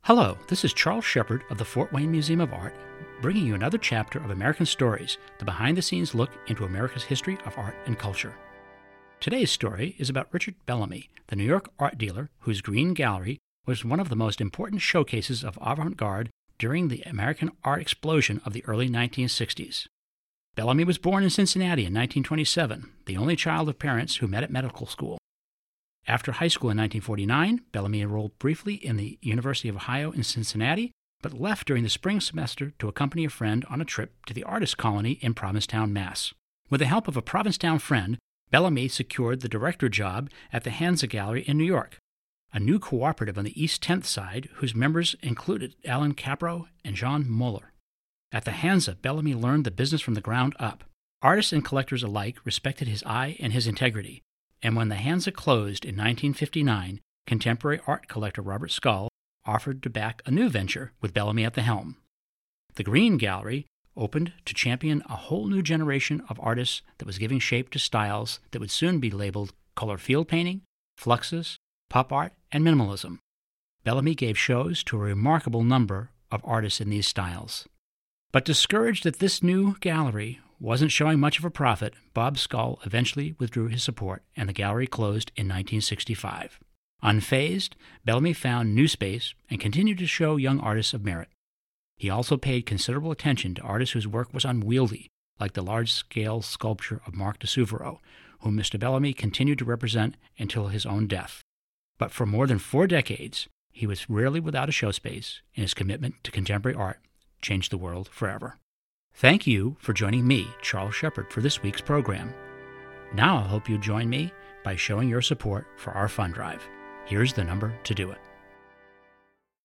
Hello, this is Charles Shepard of the Fort Wayne Museum of Art, bringing you another chapter of American Stories, the behind-the-scenes look into America's history of art and culture. Today's story is about Richard Bellamy, the New York art dealer whose Green Gallery was one of the most important showcases of avant-garde during the American art explosion of the early 1960s. Bellamy was born in Cincinnati in 1927, the only child of parents who met at medical school. After high school in 1949, Bellamy enrolled briefly in the University of Ohio in Cincinnati, but left during the spring semester to accompany a friend on a trip to the artist colony in Provincetown, Mass. With the help of a Provincetown friend, Bellamy secured the director job at the Hansa Gallery in New York, a new cooperative on the East 10th side whose members included Alan Capro and Jean Muller. At the Hansa, Bellamy learned the business from the ground up. Artists and collectors alike respected his eye and his integrity, and when the Hansa closed in 1959, contemporary art collector Robert Scull offered to back a new venture with Bellamy at the helm. The Green Gallery opened to champion a whole new generation of artists that was giving shape to styles that would soon be labeled color field painting, fluxus, pop art, and minimalism. Bellamy gave shows to a remarkable number of artists in these styles. But discouraged that this new gallery wasn't showing much of a profit, Bob Scull eventually withdrew his support, and the gallery closed in 1965. Unfazed, Bellamy found new space and continued to show young artists of merit. He also paid considerable attention to artists whose work was unwieldy, like the large-scale sculpture of Marc de Souvero, whom Mr. Bellamy continued to represent until his own death. But for more than 4 decades, he was rarely without a show space, and his commitment to contemporary art changed the world forever. Thank you for joining me, Charles Shepard, for this week's program. Now I hope you join me by showing your support for our fund drive. Here's the number to do it.